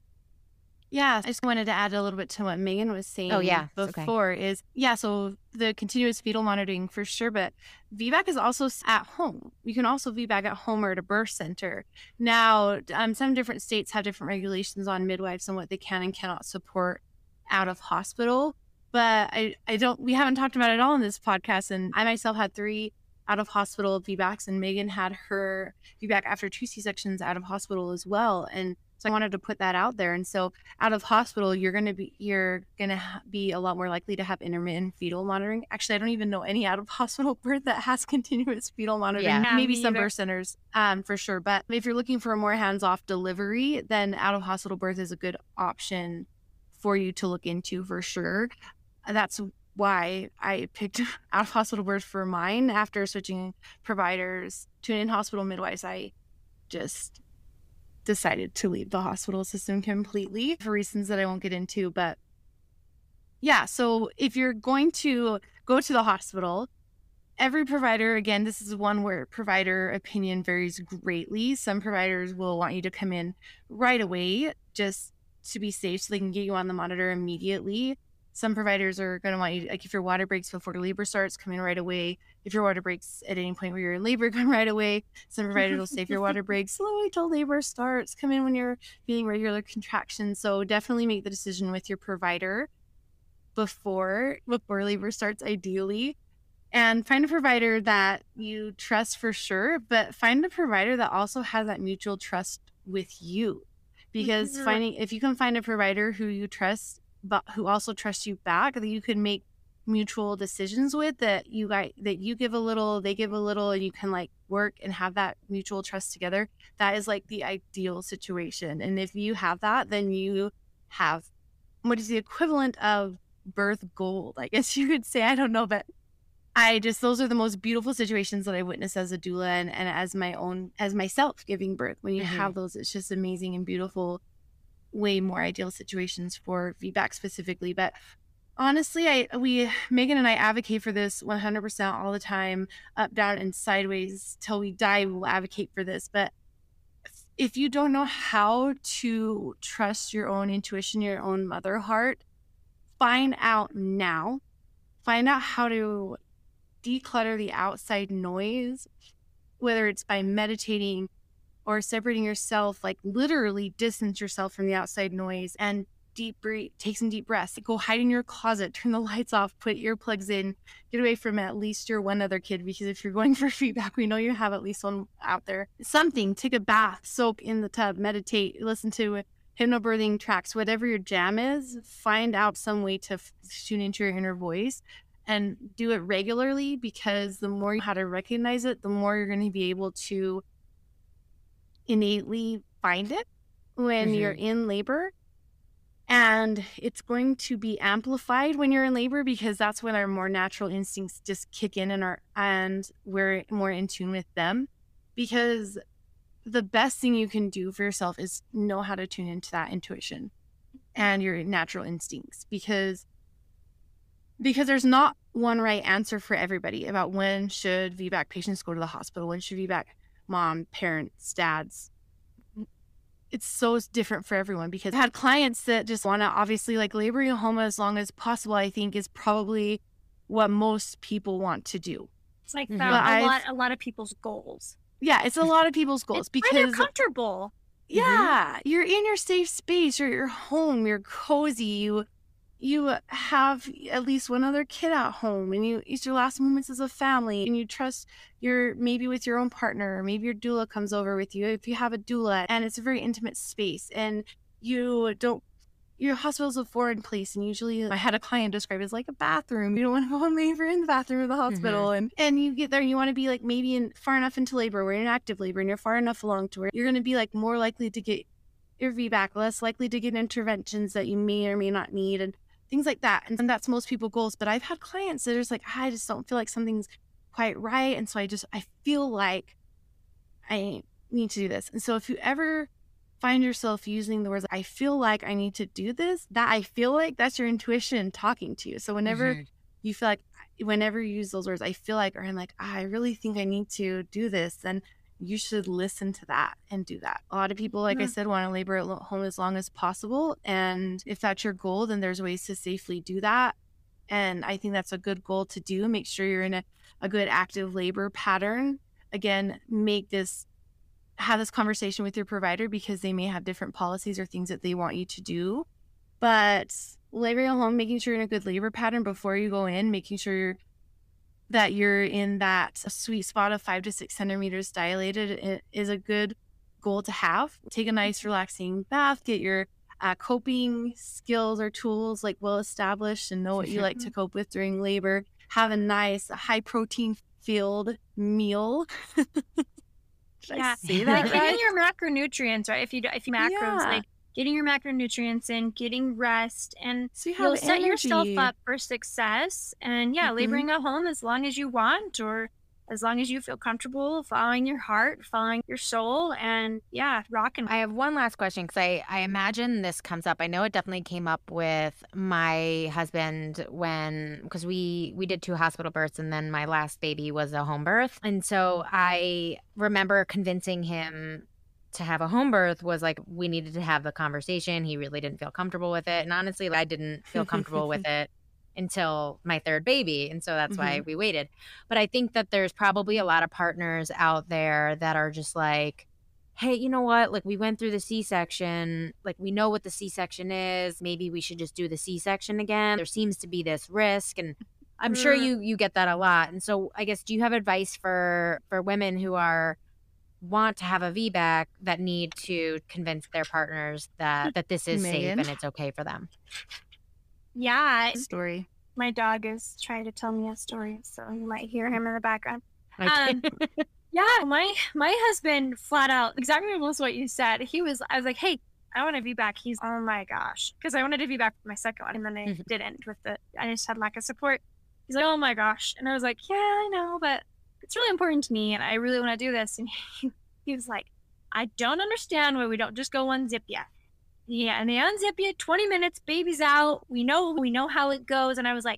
Yeah, I just wanted to add a little bit to what Megan was saying oh, yeah. before okay. is, yeah, so the continuous fetal monitoring for sure, but V BAC is also at home. You can also V BAC at home or at a birth center. Now, um, some different states have different regulations on midwives and what they can and cannot support out of hospital, but I, I don't, we haven't talked about it all in this podcast, and I myself had three out of hospital V BACs, and Megan had her V BAC after two C-sections out of hospital as well. And so I wanted to put that out there. And so out of hospital, you're going to be, you're going to ha- be a lot more likely to have intermittent fetal monitoring. Actually, I don't even know any out of hospital birth that has continuous fetal monitoring. Yeah. Yeah, Maybe me some either. birth centers, um, for sure. But if you're looking for a more hands-off delivery, then out of hospital birth is a good option for you to look into for sure. That's why I picked out of hospital birth for mine. After switching providers to an in-hospital midwives, I just decided to leave the hospital system completely for reasons that I won't get into. But yeah, so if you're going to go to the hospital, every provider, again, this is one where provider opinion varies greatly. Some providers will want you to come in right away just to be safe so they can get you on the monitor immediately. Some providers are going to want you, like if your water breaks before labor starts, come in right away. If your water breaks at any point where you're in labor, come right away. Some providers will say if your water breaks, slow till labor starts, come in when you're feeling regular contractions. So definitely make the decision with your provider before, before labor starts, ideally. And find a provider that you trust for sure, but find a provider that also has that mutual trust with you. Because Mhm. finding, if you can find a provider who you trust, but who also trusts you back, that you can make mutual decisions with, that you guys, that you give a little, they give a little, and you can like work and have that mutual trust together. That is like the ideal situation. And if you have that, then you have what is the equivalent of birth gold, I guess you could say. I don't know, but I just, those are the most beautiful situations that I witnessed as a doula and, and as my own, as myself giving birth. When you Mhm. have those, it's just amazing and beautiful, way more ideal situations for V BAC specifically. But honestly, I, we, Megan and I advocate for this one hundred percent all the time, up, down, and sideways till we die. We will advocate for this. But if you don't know how to trust your own intuition, your own mother heart, find out now. Find out how to declutter the outside noise, whether it's by meditating or separating yourself, like literally distance yourself from the outside noise and deep breathe, take some deep breaths, go hide in your closet, turn the lights off, put earplugs in, get away from at least your one other kid, because if you're going for feedback, we know you have at least one out there. Something, take a bath, soak in the tub, meditate, listen to hypnobirthing tracks, whatever your jam is, find out some way to f- tune into your inner voice and do it regularly, because the more you know how to recognize it, the more you're going to be able to innately find it when Mhm. you're in labor. And it's going to be amplified when you're in labor, because that's when our more natural instincts just kick in and our and we're more in tune with them. Because the best thing you can do for yourself is know how to tune into that intuition and your natural instincts, because because there's not one right answer for everybody about when should V BAC patients go to the hospital, when should V BAC mom, parents, dads. It's so different for everyone, because I had clients that just want to obviously like labor in home as long as possible, I think is probably what most people want to do. It's like Mhm. the, a But I've- lot, a lot of people's goals. Yeah, it's a lot of people's goals, It's where they're because comfortable. yeah, you're in your safe space, you're at your home, you're cozy, you you have at least one other kid at home, and you it's your last moments as a family, and you trust your, maybe with your own partner, or maybe your doula comes over with you if you have a doula, and it's a very intimate space, and you don't, your hospital's a foreign place, and usually I had a client describe it as like a bathroom. You don't want to go on labor in the bathroom of the hospital. And and you get there and you want to be like maybe in far enough into labor where you're in active labor and you're far enough along to where you're going to be like more likely to get your V BAC, less likely to get interventions that you may or may not need, and things like that. And that's most people's goals. But I've had clients that are just like, I just don't feel like something's quite right. And so I just, I feel like I need to do this. And so if you ever find yourself using the words, I feel like I need to do this, that I feel like, that's your intuition talking to you. So whenever Mhm. you feel like, whenever you use those words, I feel like, or I'm like, ah, I really think I need to do this, then you should listen to that and do that. A lot of people, like I Yeah. said, want to labor at lo- home as long as possible. And if that's your goal, then there's ways to safely do that. And I think that's a good goal to do. Make sure you're in a, a good active labor pattern. Again, make this, have this conversation with your provider, because they may have different policies or things that they want you to do. But laboring at home, making sure you're in a good labor pattern before you go in, making sure you're that you're in that sweet spot of five to six centimeters dilated it is a good goal to have. Take a nice relaxing bath, get your uh, coping skills or tools like well established and know what you like to cope with during labor. Have a nice high protein filled meal. Should Yeah, I say like that getting right? your macronutrients, right? If you do- if you macros, Yeah. like getting your macronutrients in, getting rest, and So you you'll have set yourself energy. up for success. And yeah, Mhm. laboring at home as long as you want, or as long as you feel comfortable following your heart, following your soul, and yeah, rocking. I have one last question because I, I imagine this comes up. I know it definitely came up with my husband when, because we, we did two hospital births and then my last baby was a home birth. And so I remember convincing him to have a home birth was like, we needed to have the conversation. He really didn't feel comfortable with it. And honestly, I didn't feel comfortable with it until my third baby. And so that's why Mhm. we waited. But I think that there's probably a lot of partners out there that are just like, hey, you know what? Like, we went through the C-section. Like, we know what the C-section is. Maybe we should just do the C-section again. There seems to be this risk. And I'm sure Mm. you you get that a lot. And so I guess, do you have advice for for women who are want to have a V BAC that need to convince their partners that that this is safe Megan? and it's okay for them? Yeah, Story. my dog is trying to tell me a story, so you might hear him in the background. Okay. Um, Yeah, my my husband flat out exactly almost what you said. He was, I was like, hey, I want a V BAC. He's, oh my gosh, because I wanted a V BAC for my second one, and then I Mhm. didn't with the, I just had lack of support. He's like, oh my gosh, and I was like, yeah, I know, but it's really important to me, and I really want to do this. And he, he was like, I don't understand why we don't just go unzip you. Yeah, and they unzip you, twenty minutes, baby's out. We know we know how it goes, and I was like,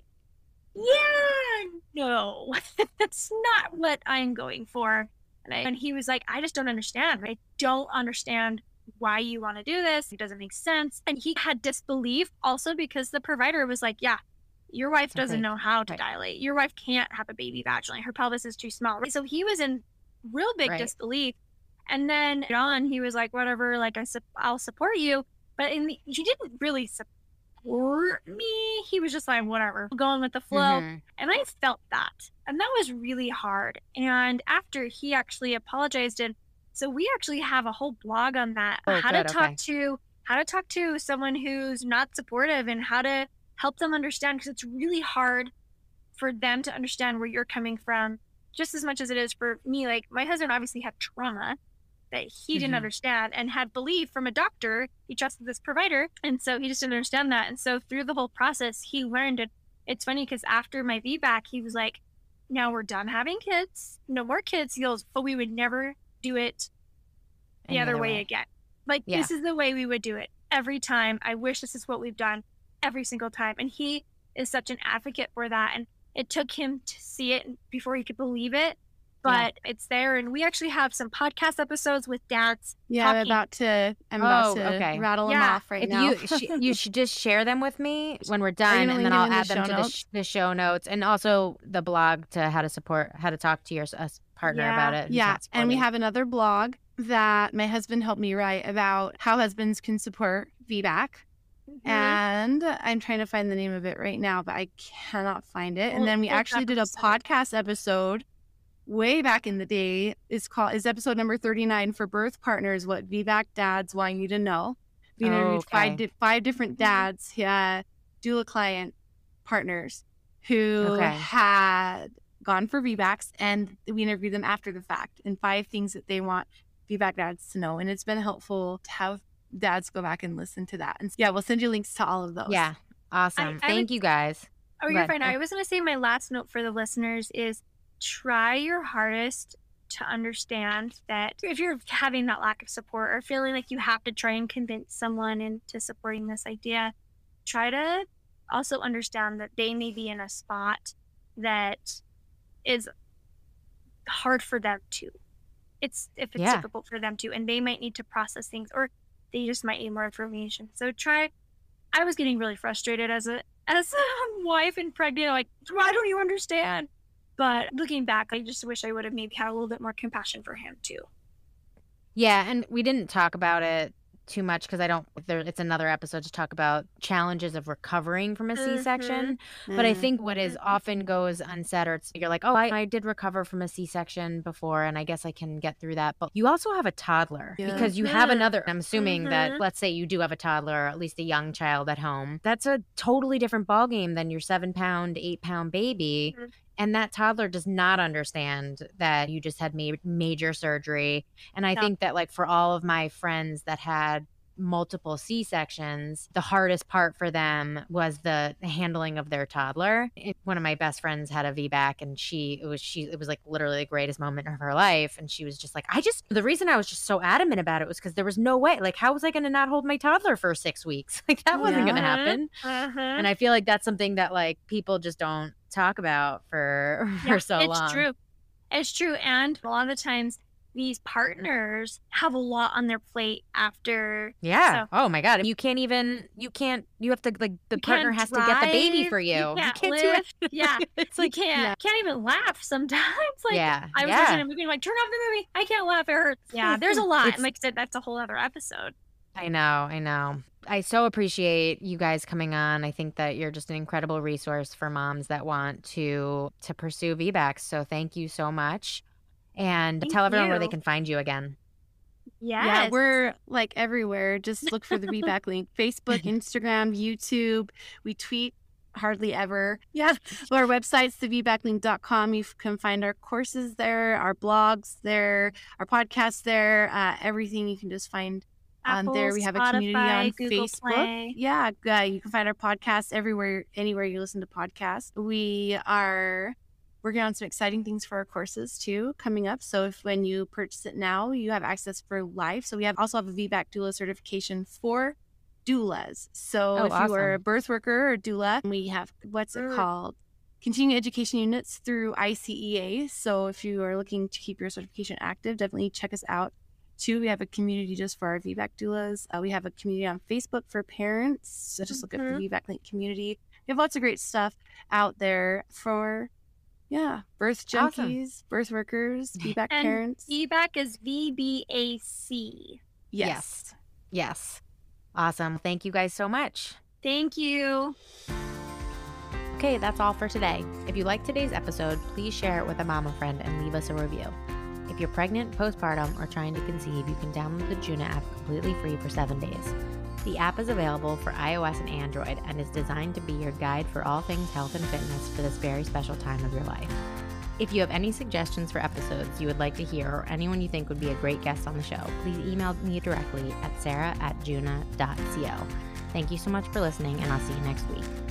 yeah, no, that's not what I'm going for. And, I, and he was like, I just don't understand. I don't understand why you want to do this. It doesn't make sense. And he had disbelief also because the provider was like, yeah, your wife doesn't Okay. know how to Right. dilate. Your wife can't have a baby vaginally. Her pelvis is too small. So he was in real big Right. disbelief. And then on, he was like, whatever, like I su- I'll support you. But in the, he didn't really support me. He was just like, whatever, going with the flow. Mhm. And I felt that. And that was really hard. And after he actually apologized, and so we actually have a whole blog on that. Oh, how good, to talk okay. to how to talk to someone who's not supportive and how to help them understand, because it's really hard for them to understand where you're coming from, just as much as it is for me. Like, my husband obviously had trauma that he didn't Mhm. understand and had belief from a doctor. He trusted this provider. And so he just didn't understand that. And so through the whole process, he learned it. It's funny because after my V BAC, he was like, now we're done having kids. No more kids. He goes, but we would never do it the Any other other way, way. again. Like, Yeah. this is the way we would do it every time. I wish this is what we've done every single time. And he is such an advocate for that. And it took him to see it before he could believe it. Yeah. But it's there. And we actually have some podcast episodes with dads. Yeah, I'm talking. about to. I'm about Oh, to okay. rattle them Yeah. off right If now. you sh- you should just share them with me when we're Are you done, gonna and link then them I'll in the add them show to the, notes? sh- the show notes, and also the blog to how to support, how to talk to your s- us partner Yeah. about it. who's Yeah, not and we supportive. have another blog that my husband helped me write about how husbands can support V BAC. Mhm. And I'm trying to find the name of it right now, but I cannot find it. We'll- And then we we'll actually drop did a episode. podcast episode way back in the day. It's called is episode number thirty-nine for birth partners, what V BAC dads want you to know. We interviewed five Okay. di- five different Mhm. dads, yeah, doula client partners who Okay. had gone for V BACs, and we interviewed them after the fact and five things that they want V BAC dads to know. And it's been helpful to have dads go back and listen to that. And yeah, we'll send you links to all of those. Yeah, awesome. I Thank would- you guys. Oh, Go you're ahead. fine. Oh. I was going to say my last note for the listeners is try your hardest to understand that if you're having that lack of support or feeling like you have to try and convince someone into supporting this idea, try to also understand that they may be in a spot that is hard for them too. It's if it's Yeah. difficult for them too, and they might need to process things, or they just might need more information. So try. I was getting really frustrated as a as a wife and pregnant, like, why don't you understand? But looking back, I just wish I would have maybe had a little bit more compassion for him too. Yeah, and we didn't talk about it too much because I don't, there, it's another episode to talk about challenges of recovering from a C-section. Mhm. But I Mm. think what is often goes unsaid, or it's, you're like, oh, I, I did recover from a C-section before, and I guess I can get through that. But you also have a toddler Yeah. because you have Mhm. another, I'm assuming that, Mhm. let's say you do have a toddler, or at least a young child at home. That's a totally different ballgame than your seven pound, eight pound baby. Mhm. And that toddler does not understand that you just had ma- major surgery. And I Yeah. think that, like, for all of my friends that had multiple C-sections, the hardest part for them was the handling of their toddler. It, one of my best friends had a V BAC, and she it was she it was like literally the greatest moment of her life, and she was just like, I just the reason I was just so adamant about it was because there was no way, like, how was I going to not hold my toddler for six weeks? Like, that wasn't going to Yeah. happen. Mhm. And I feel like that's something that, like, people just don't talk about for Yeah, for so it's long. true. It's true. And a lot of the times, these partners have a lot on their plate after. Yeah. So Oh my God. You can't even, you can't, you have to, like, the you partner can't has to get the baby drive, for you. You can't, do lift. it. Yeah. It's You like, can't yeah. can't even laugh sometimes. Like, yeah. I was yeah. watching a movie and I'm like, turn off the movie. I can't laugh. It hurts. Yeah. There's a lot. It's- And like I said, that's a whole other episode. I know, I know. I so appreciate you guys coming on. I think that you're just an incredible resource for moms that want to to pursue V BACs. So thank you so much. And Thank tell everyone where they you. can find you again. Yes. Yeah, we're like everywhere. Just look for the V BAC link. Facebook, Instagram, YouTube. We tweet hardly ever. Yeah. Our website's the v back link dot com. You can find our courses there, our blogs there, our podcasts there, uh, everything you can just find on there. We have a community Spotify, on Google Facebook. Play. Yeah, uh, you can find our podcasts everywhere, anywhere you listen to podcasts. We are working on some exciting things for our courses too coming up. So if when you purchase it now, you have access for life. So we have also have a V BAC doula certification for doulas. So Oh, if you are a awesome. birth worker or doula, we have what's it Mm. called? Continuing education units through I C E A. So if you are looking to keep your certification active, definitely check us out. Two, we have a community just for our V BAC doulas. Uh, we have a community on Facebook for parents. So just look up Mhm. the V BAC Link community. We have lots of great stuff out there for, yeah, birth Awesome. junkies, birth workers, V BAC And parents. V BAC is V B A C. Yes. Yes. Awesome. Thank you guys so much. Thank you. Okay, that's all for today. If you liked today's episode, please share it with a mama friend and leave us a review. If you're pregnant, postpartum, or trying to conceive, you can download the Juna app completely free for seven days. The app is available for iOS and Android and is designed to be your guide for all things health and fitness for this very special time of your life. If you have any suggestions for episodes you would like to hear, or anyone you think would be a great guest on the show, please email me directly at sarah at juna dot co. Thank you so much for listening, and I'll see you next week.